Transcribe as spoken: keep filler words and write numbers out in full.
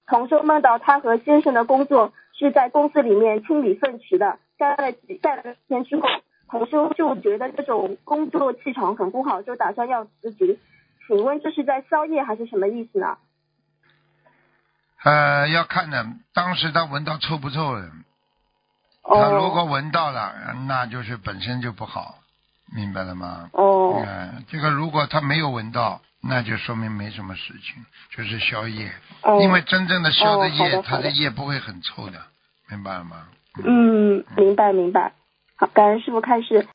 同修梦到他和先生的工作是在公司里面清理粪池的，干了几干了几天之后，同修就觉得这种工作气场很不好，就打算要辞职。请问这是在宵夜还是什么意思呢？ 呃，要看的，当时他闻到臭不臭的，他如果闻到了，那就是本身就不好，明白了吗？ 哦， 嗯，这个如果他没有闻到，那就说明没什么事情，就是宵夜。 哦， 因为真正的宵的夜， 哦， 它的夜不会很臭的，明白了吗？ 嗯，明白明白。好，感恩师父开示。